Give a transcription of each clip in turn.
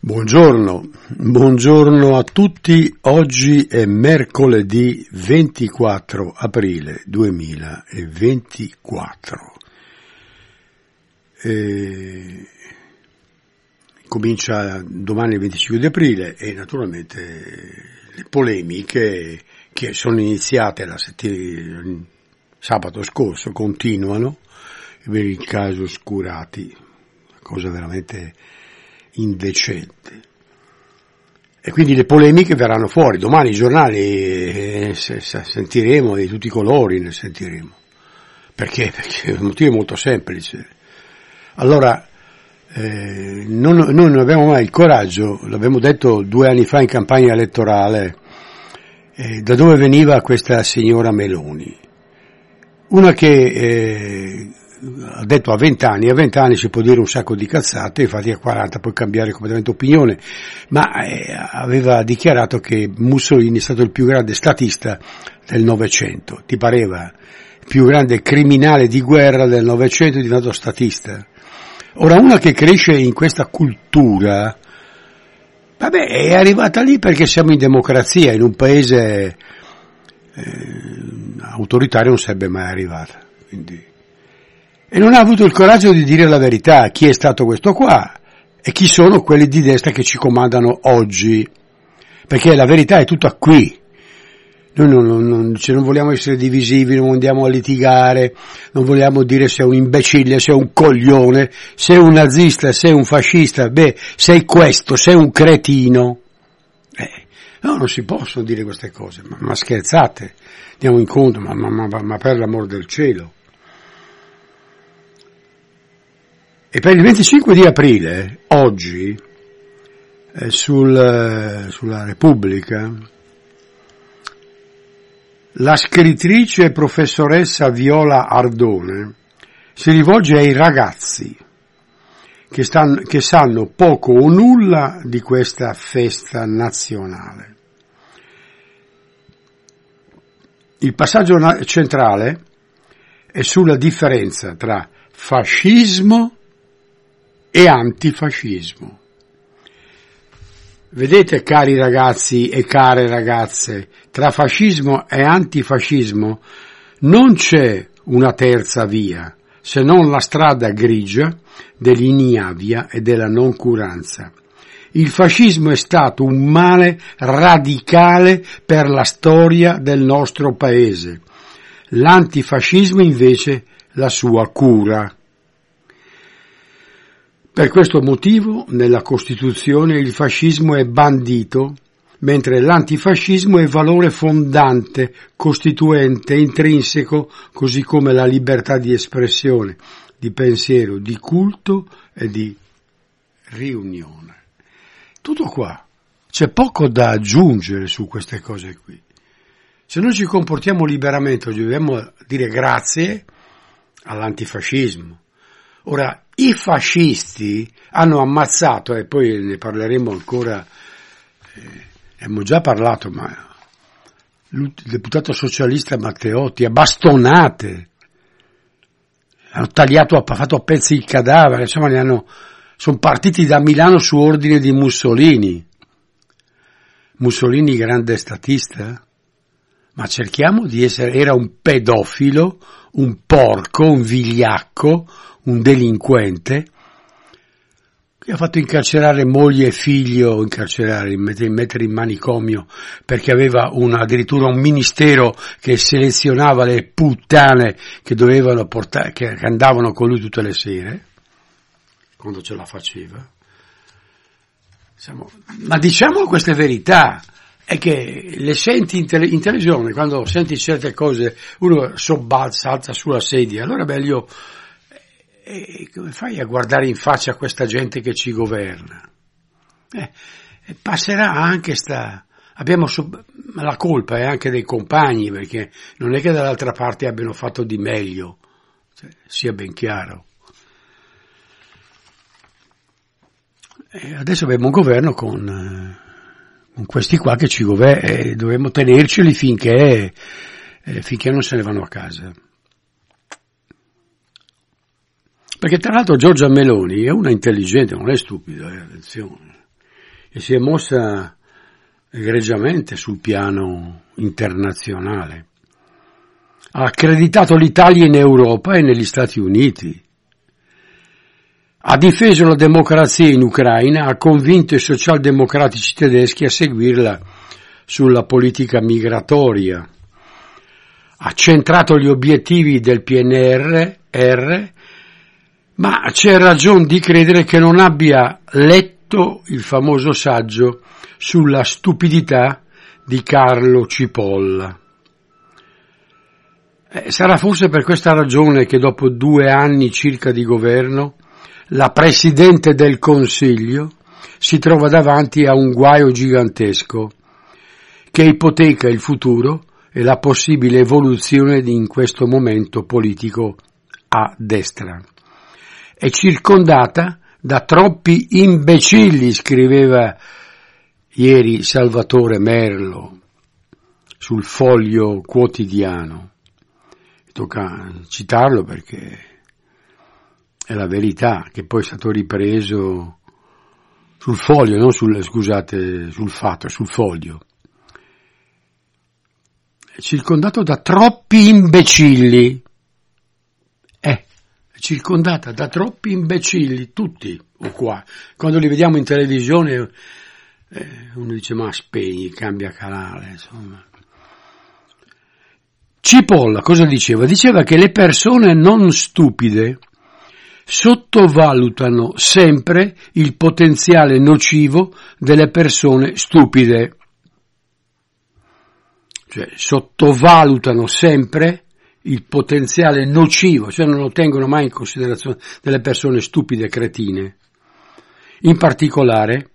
Buongiorno a tutti, oggi è mercoledì 24 aprile 2024. Comincia domani il 25 di aprile e naturalmente le polemiche che sono iniziate sabato scorso continuano per il caso Scurati, cosa veramente indecente, e quindi le polemiche verranno fuori domani, i giornali sentiremo di tutti i colori, ne sentiremo perché il motivo è molto semplice. Allora noi non abbiamo mai il coraggio, l'abbiamo detto 2 anni fa in campagna elettorale, da dove veniva questa signora Meloni, una che ha detto a 20 anni si può dire un sacco di cazzate, infatti a 40 puoi cambiare completamente opinione, ma aveva dichiarato che Mussolini è stato il più grande statista del Novecento. Ti pareva? Il più grande criminale di guerra del Novecento è diventato statista. Ora, una che cresce in questa cultura, è arrivata lì perché siamo in democrazia, in un paese autoritario non sarebbe mai arrivata, quindi. E non ha avuto il coraggio di dire la verità, chi è stato questo qua e chi sono quelli di destra che ci comandano oggi, perché la verità è tutta qui. Noi non vogliamo essere divisivi, non andiamo a litigare, non vogliamo dire se è un imbecille, se è un coglione, se è un nazista, se è un fascista, sei questo, sei un cretino. No, non si possono dire queste cose, ma scherzate, andiamo incontro, ma per l'amor del cielo. E per il 25 di aprile, oggi, sulla Repubblica, la scrittrice e professoressa Viola Ardone si rivolge ai ragazzi che sanno poco o nulla di questa festa nazionale. Il passaggio centrale è sulla differenza tra fascismo e antifascismo. Vedete, cari ragazzi e care ragazze, tra fascismo e antifascismo non c'è una terza via, se non la strada grigia dell'ignavia e della noncuranza. Il fascismo è stato un male radicale per la storia del nostro paese. L'antifascismo invece la sua cura. Per questo motivo nella Costituzione il fascismo è bandito, mentre l'antifascismo è valore fondante, costituente, intrinseco, così come la libertà di espressione, di pensiero, di culto e di riunione. Tutto qua. C'è poco da aggiungere su queste cose qui. Se noi ci comportiamo liberamente, dobbiamo dire grazie all'antifascismo. Ora, i fascisti hanno ammazzato, e poi ne parleremo ancora, ne abbiamo già parlato, ma il deputato socialista Matteotti, a bastonate, hanno tagliato, ha fatto a pezzi il cadavere, insomma sono partiti da Milano su ordine di Mussolini. Mussolini grande statista? Ma cerchiamo di era un pedofilo, un porco, un vigliacco, un delinquente, che ha fatto incarcerare moglie e figlio, mettere in manicomio, perché aveva addirittura un ministero che selezionava le puttane che dovevano portare, che andavano con lui tutte le sere, quando ce la faceva. Ma diciamo queste verità, è che le senti in televisione, quando senti certe cose, uno sobbalza, alza sulla sedia, allora è meglio. E come fai a guardare in faccia a questa gente che ci governa? Passerà anche la colpa è anche dei compagni, perché non è che dall'altra parte abbiano fatto di meglio, sia ben chiaro. E adesso abbiamo un governo con questi qua che ci governano e dovremmo tenerceli finché non se ne vanno a casa. Perché tra l'altro Giorgia Meloni è una intelligente, non è stupida, attenzione. e si è mossa egregiamente sul piano internazionale. Ha accreditato l'Italia in Europa e negli Stati Uniti. Ha difeso la democrazia in Ucraina, ha convinto i socialdemocratici tedeschi a seguirla sulla politica migratoria. Ha centrato gli obiettivi del PNRR, ma c'è ragione di credere che non abbia letto il famoso saggio sulla stupidità di Carlo Cipolla. Sarà forse per questa ragione che dopo 2 anni circa di governo la Presidente del Consiglio si trova davanti a un guaio gigantesco che ipoteca il futuro e la possibile evoluzione in questo momento politico a destra. È circondata da troppi imbecilli, scriveva ieri Salvatore Merlo sul Foglio Quotidiano. Tocca citarlo perché è la verità, che poi è stato ripreso sul Foglio, non sul Fatto, sul Foglio. È circondato da troppi imbecilli. È circondata da troppi imbecilli, tutti o qua. Quando li vediamo in televisione uno dice ma spegni, cambia canale, insomma. Cipolla cosa diceva? Diceva che le persone non stupide sottovalutano sempre il potenziale nocivo delle persone stupide. Cioè sottovalutano sempre il potenziale nocivo, cioè non lo tengono mai in considerazione delle persone stupide e cretine. In particolare,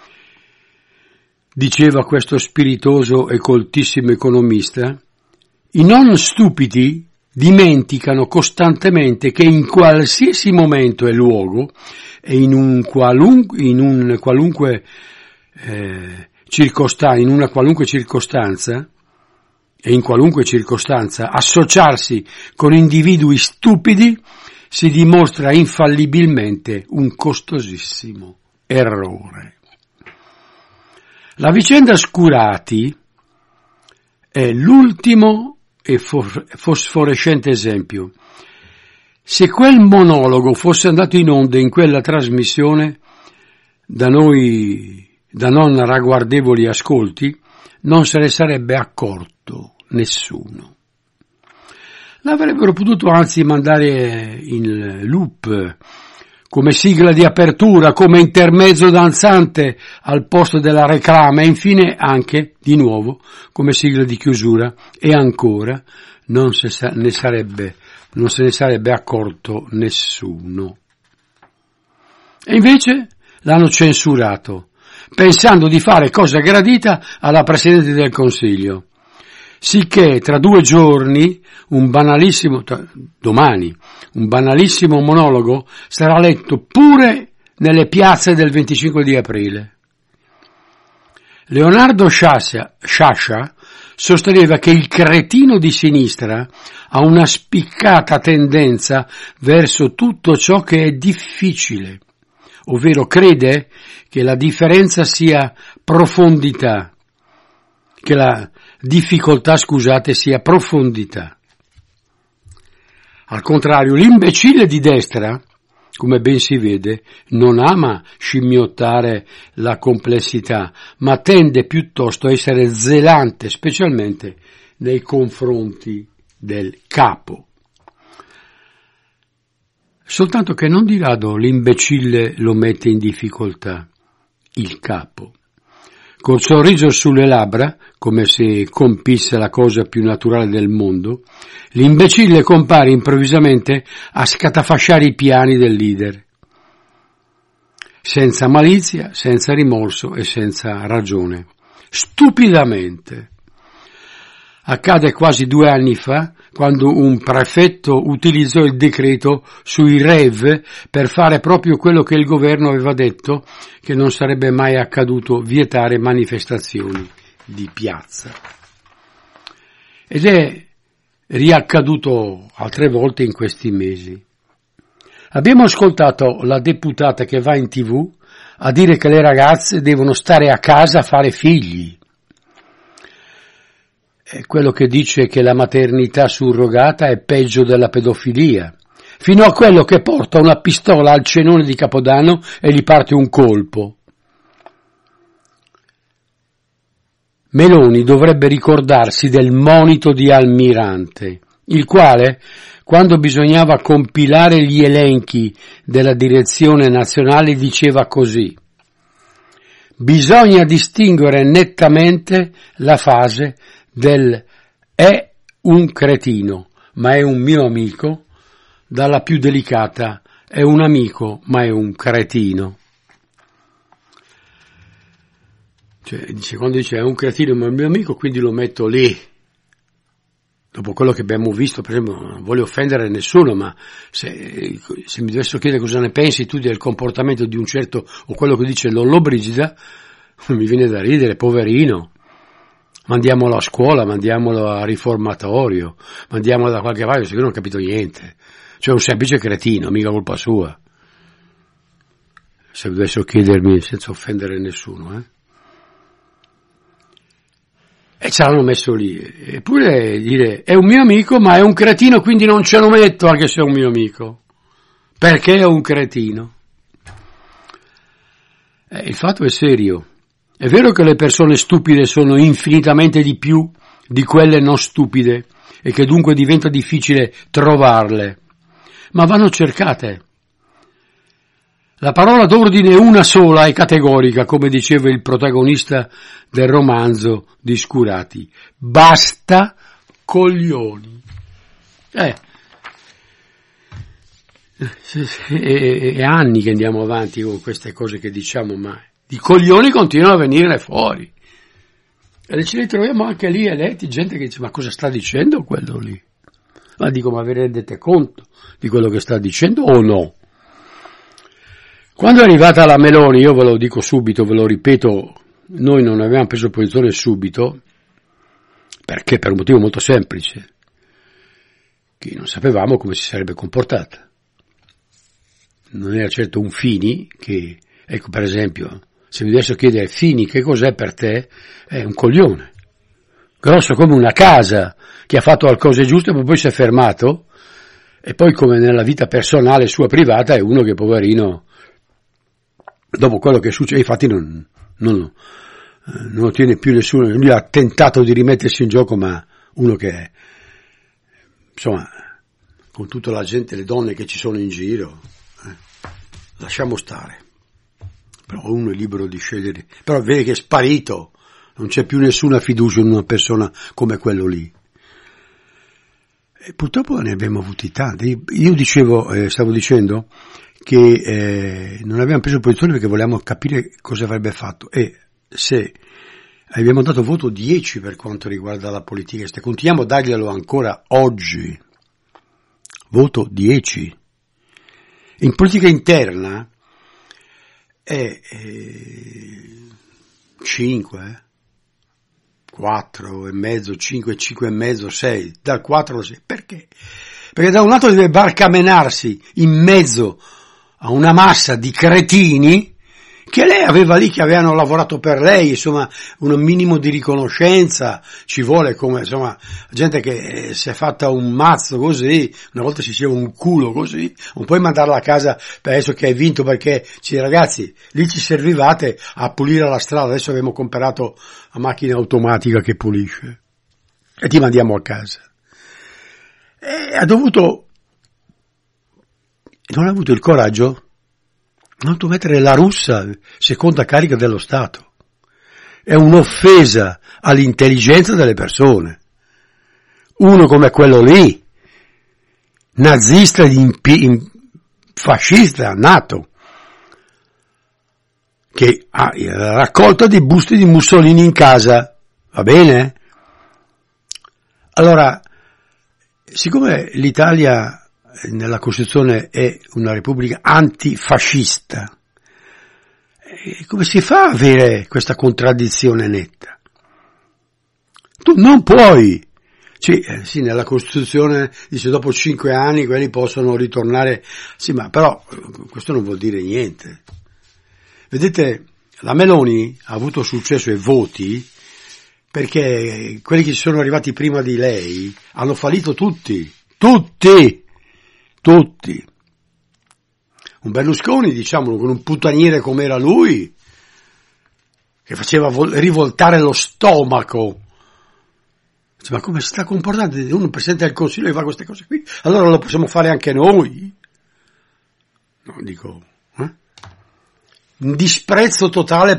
diceva questo spiritoso e coltissimo economista, i non stupidi dimenticano costantemente che in qualsiasi momento e luogo e in una qualunque circostanza associarsi con individui stupidi si dimostra infallibilmente un costosissimo errore. La vicenda Scurati è l'ultimo e fosforescente esempio. Se quel monologo fosse andato in onda in quella trasmissione da non ragguardevoli ascolti, non se ne sarebbe accorto nessuno. L'avrebbero potuto anzi mandare in loop, come sigla di apertura, come intermezzo danzante al posto della reclama e infine anche, di nuovo, come sigla di chiusura e ancora non se ne sarebbe accorto nessuno. E invece l'hanno censurato, pensando di fare cosa gradita alla Presidente del Consiglio, sicché tra 2 giorni domani un banalissimo monologo sarà letto pure nelle piazze del 25 di aprile. Leonardo Sciascia sosteneva che il cretino di sinistra ha una spiccata tendenza verso tutto ciò che è difficile, ovvero crede che la differenza sia profondità, che la difficoltà, sia profondità. Al contrario, l'imbecille di destra, come ben si vede, non ama scimmiottare la complessità, ma tende piuttosto a essere zelante, specialmente nei confronti del capo. Soltanto che non di rado l'imbecille lo mette in difficoltà, il capo. Col sorriso sulle labbra, come se compisse la cosa più naturale del mondo, l'imbecille compare improvvisamente a scatafasciare i piani del leader, senza malizia, senza rimorso e senza ragione, stupidamente. Accade quasi 2 anni fa, quando un prefetto utilizzò il decreto sui rave per fare proprio quello che il governo aveva detto che non sarebbe mai accaduto, vietare manifestazioni di piazza. Ed è riaccaduto altre volte in questi mesi. Abbiamo ascoltato la deputata che va in TV a dire che le ragazze devono stare a casa a fare figli. È quello che dice che la maternità surrogata è peggio della pedofilia, fino a quello che porta una pistola al cenone di Capodanno e gli parte un colpo. Meloni dovrebbe ricordarsi del monito di Almirante, il quale, quando bisognava compilare gli elenchi della direzione nazionale, diceva così: bisogna distinguere nettamente la fase del è un cretino, ma è un mio amico, dalla più delicata è un amico, ma è un cretino. Cioè, quando dice è un cretino ma è un mio amico, quindi lo metto lì. Dopo quello che abbiamo visto, per esempio, non voglio offendere nessuno, ma se mi dovessero chiedere cosa ne pensi tu del comportamento di un certo, o quello che dice Lollobrigida, mi viene da ridere, poverino. Mandiamolo a scuola, mandiamolo a riformatorio, mandiamolo da qualche parte, perché non ho capito niente. Cioè un semplice cretino, mica colpa sua. Se dovessero chiedermi senza offendere nessuno, E ce l'hanno messo lì. Eppure dire, è un mio amico, ma è un cretino, quindi non ce lo metto anche se è un mio amico. Perché è un cretino? Il fatto è serio. È vero che le persone stupide sono infinitamente di più di quelle non stupide e che dunque diventa difficile trovarle, ma vanno cercate. La parola d'ordine è una sola e categorica, come diceva il protagonista del romanzo di Scurati: basta coglioni. È anni che andiamo avanti con queste cose che diciamo, ma i coglioni continuano a venire fuori. E ce li troviamo anche lì eletti, gente che dice, ma cosa sta dicendo quello lì? Ma dico, ma vi rendete conto di quello che sta dicendo o no? Quando è arrivata la Meloni, io ve lo dico subito, ve lo ripeto, noi non avevamo preso posizione subito, perché per un motivo molto semplice, che non sapevamo come si sarebbe comportata. Non era certo un Fini che, ecco per esempio, se mi dovessero chiedere Fini che cos'è per te, è un coglione, grosso come una casa, che ha fatto le cose giuste ma poi si è fermato, e poi come nella vita personale sua privata è uno che poverino, dopo quello che succede, infatti non lo tiene più nessuno, lui ha tentato di rimettersi in gioco, ma uno che, insomma, con tutta la gente, le donne che ci sono in giro, lasciamo stare. Però uno è libero di scegliere, però vede che è sparito, non c'è più nessuna fiducia in una persona come quello lì. E purtroppo ne abbiamo avuti tanti. Io stavo dicendo che non abbiamo preso posizione perché volevamo capire cosa avrebbe fatto, e se abbiamo dato voto 10 per quanto riguarda la politica estera, continuiamo a darglielo ancora oggi, voto 10. In politica interna è 5, 4 e mezzo, 5, 5 e mezzo, 6, dal 4 al 6. Perché? Perché da un lato deve barcamenarsi in mezzo a una massa di cretini che lei aveva lì, che avevano lavorato per lei, insomma, un minimo di riconoscenza ci vuole, come, insomma, gente che si è fatta un mazzo così, una volta si diceva un culo così, non puoi mandarla a casa per adesso che hai vinto, perché, ragazzi, lì ci servivate a pulire la strada, adesso abbiamo comprato la macchina automatica che pulisce, e ti mandiamo a casa. E non ha avuto il coraggio, non ha dovuto mettere la russa seconda carica dello Stato. È un'offesa all'intelligenza delle persone. Uno come quello lì, nazista, fascista, nato, che ha la raccolta dei busti di Mussolini in casa, va bene? Allora, siccome l'Italia nella Costituzione è una repubblica antifascista, come si fa a avere questa contraddizione netta? Tu non puoi, sì, nella Costituzione dice dopo 5 anni quelli possono ritornare, sì, ma però questo non vuol dire niente. Vedete, la Meloni ha avuto successo e voti perché quelli che sono arrivati prima di lei hanno fallito tutti. Un Berlusconi, diciamolo, con un puttaniere come era lui, che faceva rivoltare lo stomaco. Ma come si sta comportando? Uno Presidente del Consiglio che fa queste cose qui, allora lo possiamo fare anche noi? No, dico, un disprezzo totale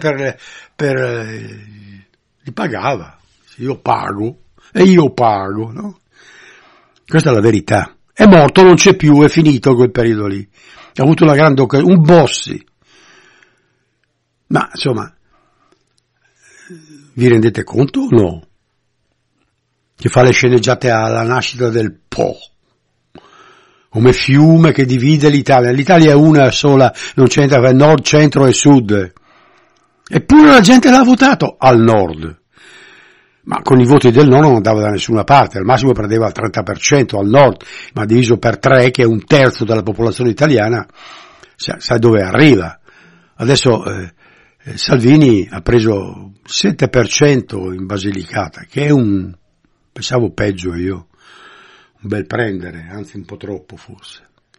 li pagava. Io pago, no? Questa è la verità. È morto, non c'è più, è finito quel periodo lì. Ha avuto una grande occasione, un Bossi. Ma, insomma, vi rendete conto o no? Che fa le sceneggiate alla nascita del Po, come fiume che divide l'Italia. L'Italia è una sola, non c'entra nord, centro e sud. Eppure la gente l'ha votato al nord. Ma con i voti del no non andava da nessuna parte, al massimo prendeva il 30% al nord, ma diviso per 3, che è un terzo della popolazione italiana, sai dove arriva. Adesso Salvini ha preso il 7% in Basilicata, che è pensavo peggio io, un bel prendere, anzi un po' troppo forse.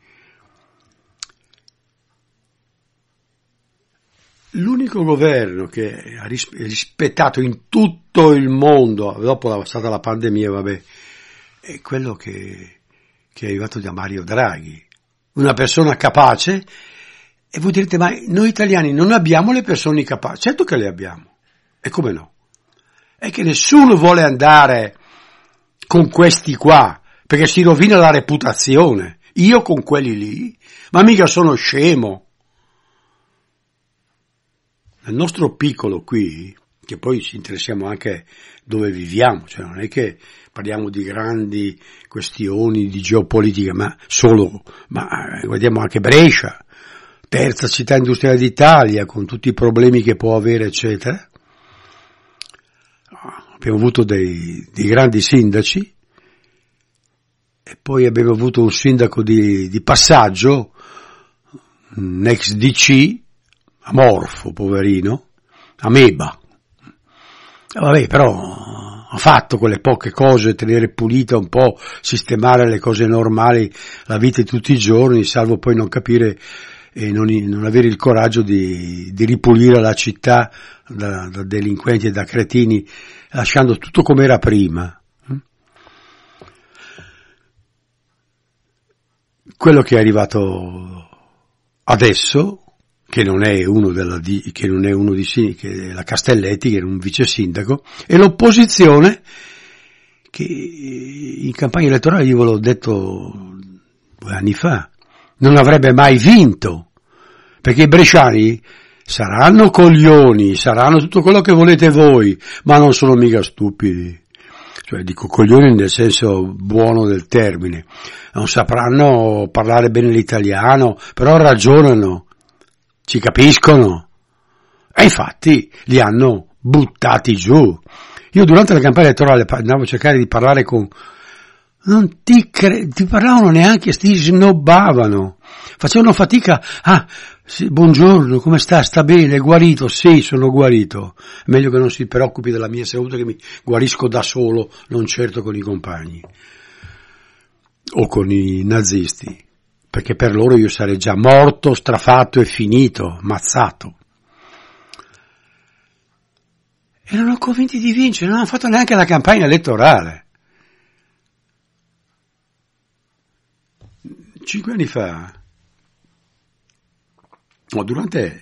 L'unico governo che ha rispettato in tutto il mondo, dopo la pandemia, è quello che è arrivato da Mario Draghi, una persona capace. E voi direte, ma noi italiani non abbiamo le persone capaci? Certo che le abbiamo, e come no? È che nessuno vuole andare con questi qua, perché si rovina la reputazione. Io con quelli lì, ma mica sono scemo. Nel nostro piccolo qui, che poi ci interessiamo anche dove viviamo, cioè non è che parliamo di grandi questioni di geopolitica, ma guardiamo anche Brescia, terza città industriale d'Italia, con tutti i problemi che può avere, eccetera. Abbiamo avuto dei grandi sindaci, e poi abbiamo avuto un sindaco di passaggio, un ex DC, amorfo, poverino, ameba. Vabbè, però ha fatto quelle poche cose, tenere pulita un po', sistemare le cose normali, la vita di tutti i giorni, salvo poi non capire e non avere il coraggio di ripulire la città da delinquenti e da cretini, lasciando tutto come era prima. Quello che è arrivato adesso, che non è uno che è la Castelletti, che era un vice sindaco, e l'opposizione, che in campagna elettorale, io ve l'ho detto 2 anni fa, non avrebbe mai vinto, perché i bresciani saranno coglioni, saranno tutto quello che volete voi, ma non sono mica stupidi. Cioè dico coglioni nel senso buono del termine, non sapranno parlare bene l'italiano, però ragionano, ci capiscono, e infatti li hanno buttati giù. Io durante la campagna elettorale andavo a cercare di parlare ti parlavano neanche, ti snobbavano, facevano fatica. Sì, buongiorno, come sta? Sta bene? È guarito? Sì, sono guarito. Meglio che non si preoccupi della mia salute, che mi guarisco da solo, non certo con i compagni o con i nazisti, perché per loro io sarei già morto, strafatto e finito, ammazzato. E non ho convinti di vincere, non hanno fatto neanche la campagna elettorale. 5 anni fa, durante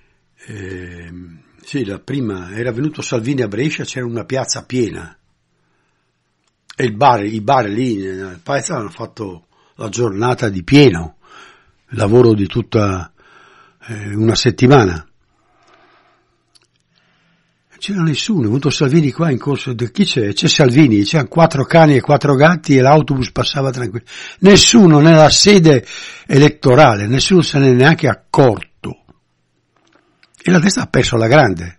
la prima, era venuto Salvini a Brescia, c'era una piazza piena, e i bar lì nel paese hanno fatto la giornata di pieno, il lavoro di tutta una settimana. C'era nessuno, è venuto Salvini qua in corso, chi c'è? C'è Salvini, c'erano 4 cani e 4 gatti e l'autobus passava tranquillo. Nessuno nella sede elettorale, nessuno se ne è neanche accorto. E la destra ha perso alla grande,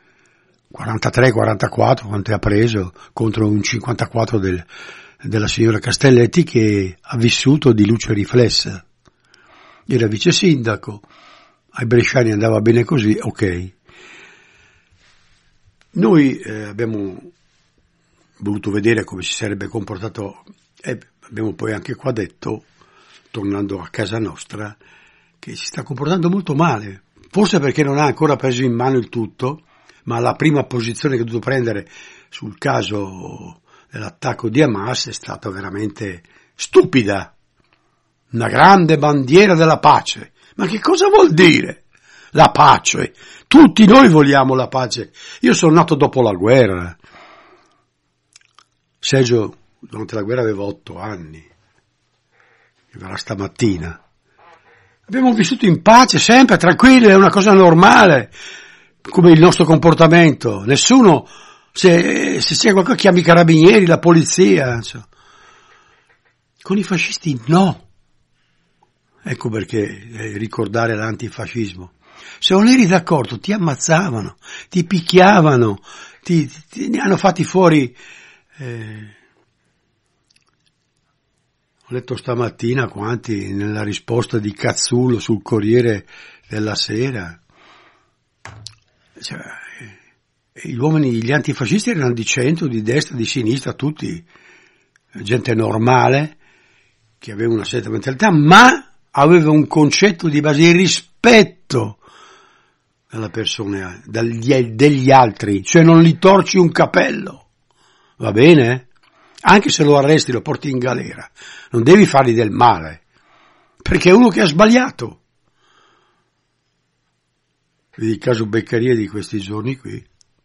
43-44 quanto ha preso, contro un 54 della signora Castelletti, che ha vissuto di luce riflessa. Era vice sindaco, ai bresciani andava bene così, ok. Noi abbiamo voluto vedere come si sarebbe comportato e abbiamo poi anche qua detto, tornando a casa nostra, che si sta comportando molto male, forse perché non ha ancora preso in mano il tutto, ma la prima posizione che ha dovuto prendere sul caso dell'attacco di Hamas è stata veramente stupida. Una grande bandiera della pace. Ma che cosa vuol dire la pace? Tutti noi vogliamo la pace. Io sono nato dopo la guerra. Sergio durante la guerra aveva 8 anni. Verrà stamattina. Abbiamo vissuto in pace, sempre, tranquilli, è una cosa normale, come il nostro comportamento. Nessuno, se c'è qualcosa, chiami i carabinieri, la polizia. Cioè. Con i fascisti no. Ecco perché ricordare l'antifascismo. Se non eri d'accordo ti ammazzavano, ti picchiavano, ne hanno fatti fuori. Ho letto stamattina quanti nella risposta di Cazzullo sul Corriere della Sera. Cioè, gli uomini, gli antifascisti erano di centro, di destra, di sinistra, tutti gente normale che aveva una certa mentalità, ma aveva un concetto di base di rispetto della persona, degli altri, cioè non gli torci un capello, va bene? Anche se lo arresti, lo porti in galera, non devi fargli del male, perché è uno che ha sbagliato. Vedi il caso Beccaria di questi giorni qui.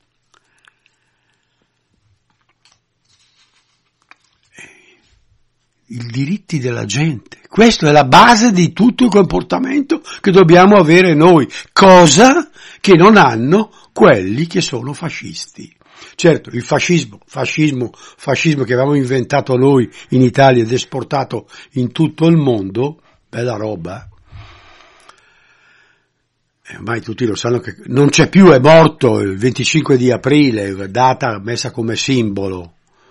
I diritti della gente. Questo è la base di tutto il comportamento che dobbiamo avere noi, cosa che non hanno quelli che sono fascisti. Certo, il fascismo che avevamo inventato noi in Italia ed esportato in tutto il mondo, bella roba. Ormai tutti lo sanno che non c'è più, è morto il 25 di aprile, data messa come simbolo.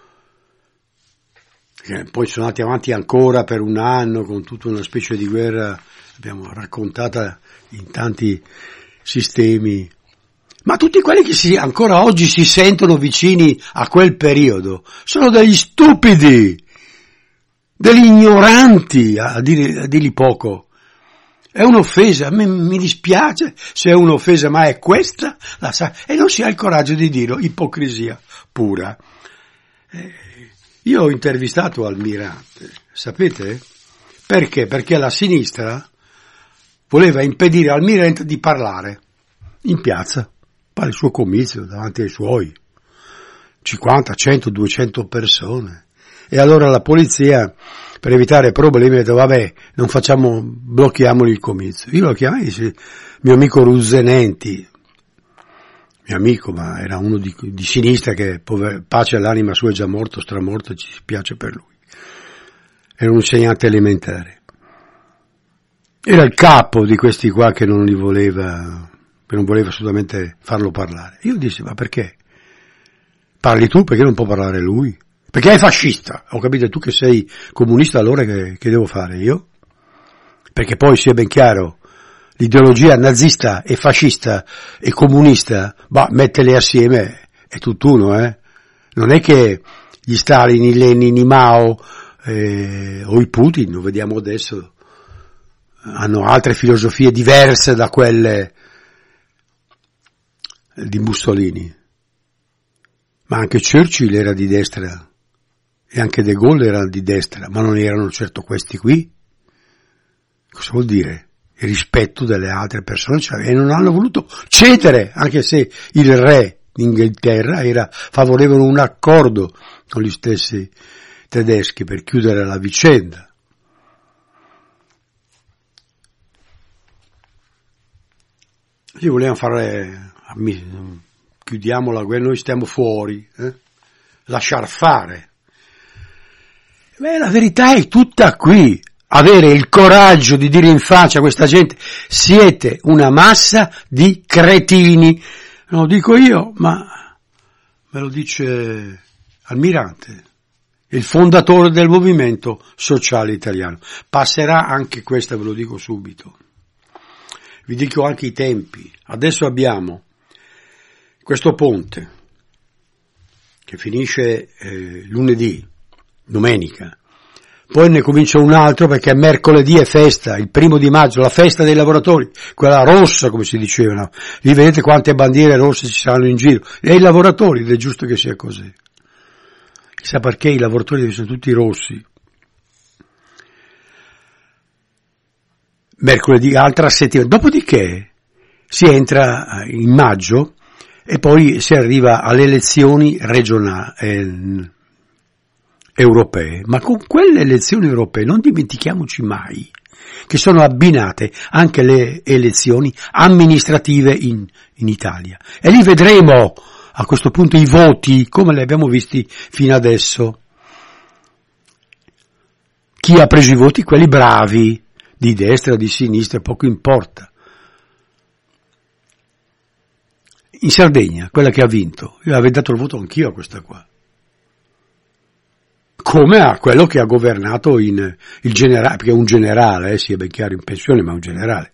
Poi sono andati avanti ancora per un anno con tutta una specie di guerra, abbiamo raccontata in tanti sistemi, ma tutti quelli che ancora oggi si sentono vicini a quel periodo sono degli stupidi, degli ignoranti, a dirli poco. È un'offesa, a me mi dispiace se è un'offesa, ma è questa la e non si ha il coraggio di dirlo, ipocrisia pura. Io ho intervistato Almirante, sapete? Perché? Perché la sinistra voleva impedire al Almirante di parlare in piazza, fare il suo comizio davanti ai suoi 50, 100, 200 persone. E allora la polizia, per evitare problemi, ha detto vabbè, blocchiamogli il comizio. Io lo chiamai, mio amico Ruzzenenti, mio amico, ma era uno di sinistra che, pace all'anima sua, è già morto, stramorto, ci spiace per lui. Era un insegnante elementare. Era il capo di questi qua che non voleva assolutamente farlo parlare. Io dissi, ma perché? Parli tu, perché non può parlare lui? Perché è fascista. Ho capito, tu che sei comunista, allora che devo fare io? Perché poi sia ben chiaro, l'ideologia nazista e fascista e comunista, metterle assieme è tutt'uno, Non è che gli Stalin, i Lenin, i Mao o i Putin, lo vediamo adesso, hanno altre filosofie diverse da quelle di Mussolini. Ma anche Churchill era di destra e anche De Gaulle era di destra, ma non erano certo questi qui. Cosa vuol dire? Il rispetto delle altre persone, e non hanno voluto cedere, anche se il re d'Inghilterra era favorevole a un accordo con gli stessi tedeschi per chiudere la vicenda. Ci volevano fare, chiudiamo la guerra, noi stiamo fuori, lasciar fare. La verità è tutta qui. Avere il coraggio di dire in faccia a questa gente, siete una massa di cretini. Non lo dico io, ma me lo dice Almirante, il fondatore del movimento sociale italiano. Passerà anche questa, ve lo dico subito. vi dico anche i tempi. Adesso abbiamo questo ponte che finisce lunedì, domenica, poi ne comincia un altro perché mercoledì è festa, il 1° maggio, la festa dei lavoratori, quella rossa come si diceva, lì vedete quante bandiere rosse ci saranno in giro, e i lavoratori, ed è giusto che sia così. Chissà perché i lavoratori sono tutti rossi. Mercoledì, altra settimana, dopodiché si entra in maggio e poi si arriva alle elezioni regionali, europee, ma con quelle elezioni europee non dimentichiamoci mai che sono abbinate anche le elezioni amministrative in Italia, e lì vedremo a questo punto i voti come li abbiamo visti fino adesso. Chi ha preso i voti? Quelli bravi, di destra, di sinistra, poco importa. In Sardegna, quella che ha vinto, io avevo dato il voto anch'io a questa qua, come a quello che ha governato il generale, perché è un generale, sì, è ben chiaro, in pensione, ma è un generale.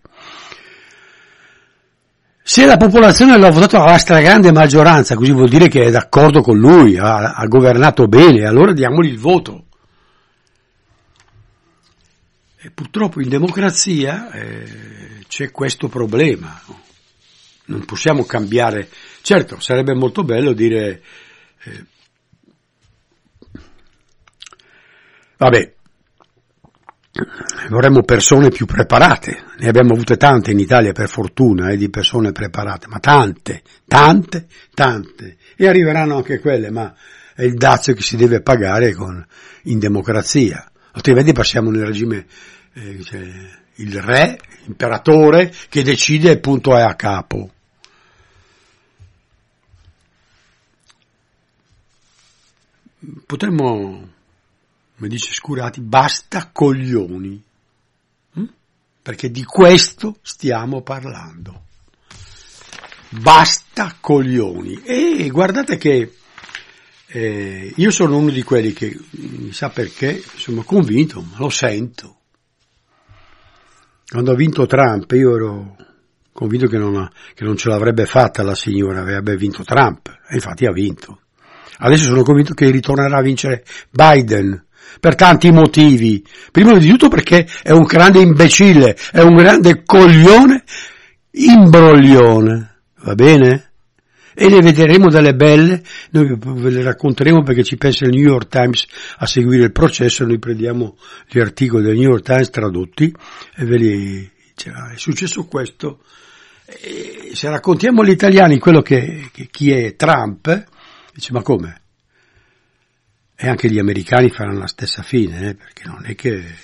Se la popolazione l'ha votato alla stragrande maggioranza, così vuol dire che è d'accordo con lui, ha governato bene, allora diamogli il voto. E purtroppo in democrazia c'è questo problema. Non possiamo cambiare. Certo, sarebbe molto bello dire vabbè, vorremmo persone più preparate, ne abbiamo avute tante in Italia per fortuna, di persone preparate, ma tante, e arriveranno anche quelle, ma è il dazio che si deve pagare in democrazia, altrimenti passiamo nel regime, il re, l'imperatore, che decide e punto è a capo. Potremmo, come dice Scurati, basta coglioni, perché di questo stiamo parlando. Basta coglioni. E guardate che io sono uno di quelli che, sa perché, sono convinto, ma lo sento. Quando ha vinto Trump io ero convinto che non ce l'avrebbe fatta la signora, avrebbe vinto Trump, e infatti ha vinto. Adesso sono convinto che ritornerà a vincere Biden, per tanti motivi. Prima di tutto perché è un grande imbecille, è un grande coglione, imbroglione, va bene? E ne vedremo delle belle, noi ve le racconteremo perché ci pensa il New York Times a seguire il processo, noi prendiamo gli articoli del New York Times tradotti e ve li è successo questo. E se raccontiamo agli italiani quello che chi è Trump, dice ma come? E anche gli americani faranno la stessa fine, perché non è che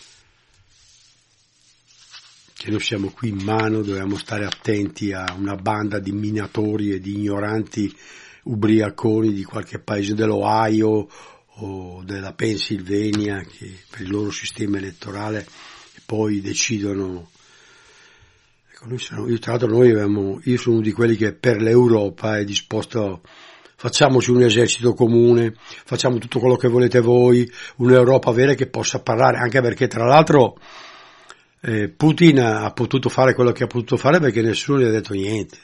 noi siamo qui in mano, dobbiamo stare attenti a una banda di minatori e di ignoranti ubriaconi di qualche paese dell'Ohio o della Pennsylvania che per il loro sistema elettorale poi decidono. Ecco, io sono uno di quelli che per l'Europa è disposto. Facciamoci un esercito comune, facciamo tutto quello che volete voi, un'Europa vera che possa parlare, anche perché tra l'altro Putin ha potuto fare quello che ha potuto fare perché nessuno gli ha detto niente.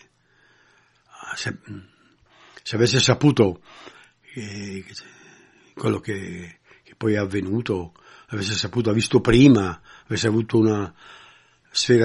Se avesse saputo quello che poi è avvenuto, avesse saputo, ha visto prima, avesse avuto una sfera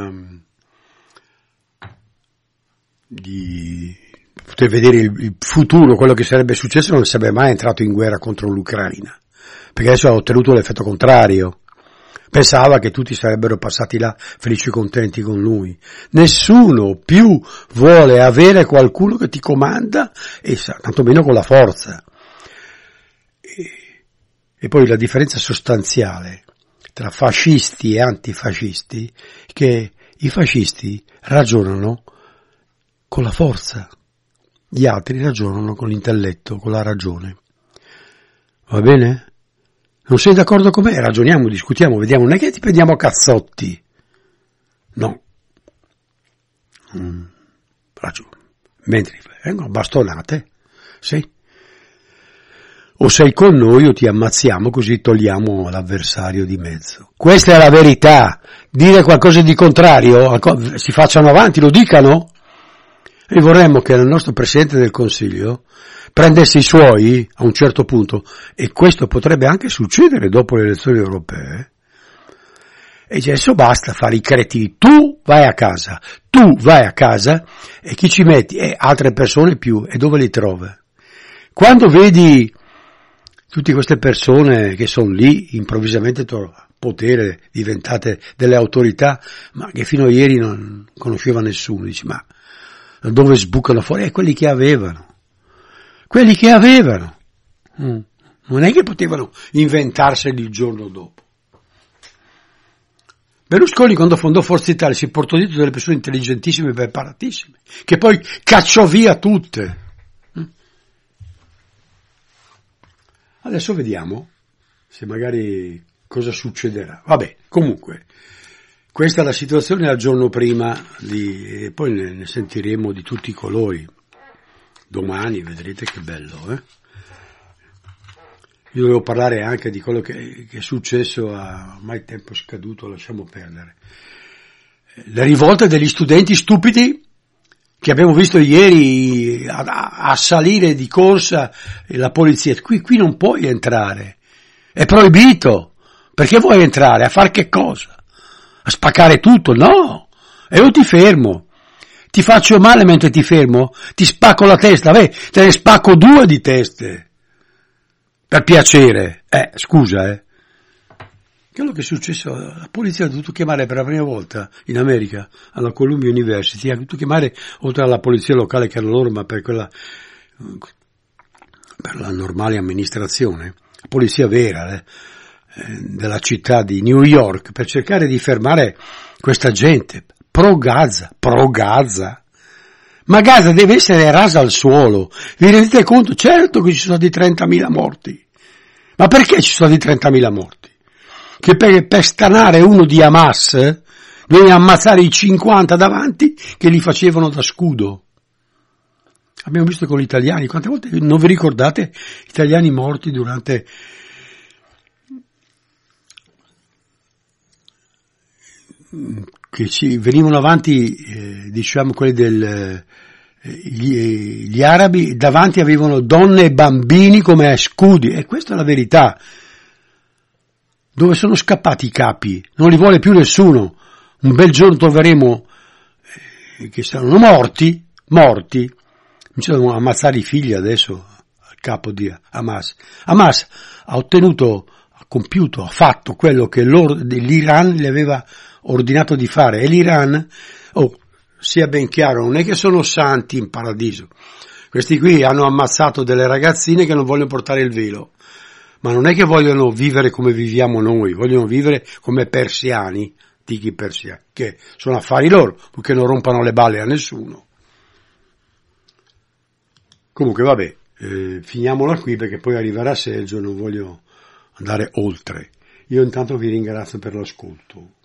di poter vedere il futuro, quello che sarebbe successo, non sarebbe mai entrato in guerra contro l'Ucraina, perché adesso ha ottenuto l'effetto contrario. Pensava che tutti sarebbero passati là felici e contenti con lui. Nessuno più vuole avere qualcuno che ti comanda, e tantomeno con la forza. E poi la differenza sostanziale tra fascisti e antifascisti è che i fascisti ragionano con la forza, gli altri ragionano con l'intelletto, con la ragione. Va bene? Non sei d'accordo con me? Ragioniamo, discutiamo, vediamo, non è che ti prendiamo a cazzotti. No. Mentre vengono bastonate, sì. o sei con noi o ti ammazziamo, così togliamo l'avversario di mezzo. Questa è la verità. Dire qualcosa di contrario, si facciano avanti, lo dicano. E vorremmo che il nostro Presidente del Consiglio prendesse i suoi a un certo punto, e questo potrebbe anche succedere dopo le elezioni europee, e adesso basta fare i cretini, tu vai a casa, e chi ci metti? Altre persone più, e dove li trova? Quando vedi tutte queste persone che sono lì, improvvisamente potere, diventate delle autorità, ma che fino a ieri non conosceva nessuno, dici, ma dove sbucano fuori? Quelli che avevano. Non è che potevano inventarseli il giorno dopo. Berlusconi, quando fondò Forza Italia, si portò dietro delle persone intelligentissime e preparatissime, che poi cacciò via tutte. Adesso vediamo se magari cosa succederà. Vabbè, comunque, questa è la situazione al giorno prima, e poi ne sentiremo di tutti i colori. Domani vedrete che bello, Io dovevo parlare anche di quello che è successo ormai tempo scaduto, lasciamo perdere. Le rivolte degli studenti stupidi che abbiamo visto ieri a salire di corsa la polizia. Qui non puoi entrare, è proibito. Perché vuoi entrare? A fare che cosa? A spaccare tutto? No! E io ti fermo. Ti faccio male mentre ti fermo? Ti spacco la testa, te ne spacco 2 di teste. Per piacere. Scusa, Quello che è successo, la polizia ha dovuto chiamare per la prima volta in America, alla Columbia University, ha dovuto chiamare, oltre alla polizia locale che era loro, ma per la normale amministrazione, la polizia vera, della città di New York, per cercare di fermare questa gente pro Gaza. Ma Gaza deve essere rasa al suolo. Vi rendete conto? Certo che ci sono di 30.000 morti. Ma perché ci sono di 30.000 morti? Che per stanare uno di Hamas devi ammazzare i 50 davanti che li facevano da scudo. Abbiamo visto con gli italiani, quante volte non vi ricordate italiani morti durante che ci venivano avanti, quelli gli arabi, davanti avevano donne e bambini come scudi, e questa è la verità. Dove sono scappati i capi? Non li vuole più nessuno. Un bel giorno troveremo che saranno morti, cominciano a ammazzare i figli adesso al capo di Hamas. Hamas ha compiuto, ha fatto quello che l'Iran gli aveva ordinato di fare, e l'Iran, sia ben chiaro, non è che sono santi in paradiso. Questi qui hanno ammazzato delle ragazzine che non vogliono portare il velo, ma non è che vogliono vivere come viviamo noi, vogliono vivere come persiani, antichi persiani, che sono affari loro, perché non rompano le balle a nessuno. Comunque vabbè, finiamola qui, perché poi arriverà Sergio, non voglio andare oltre. Io intanto vi ringrazio per l'ascolto.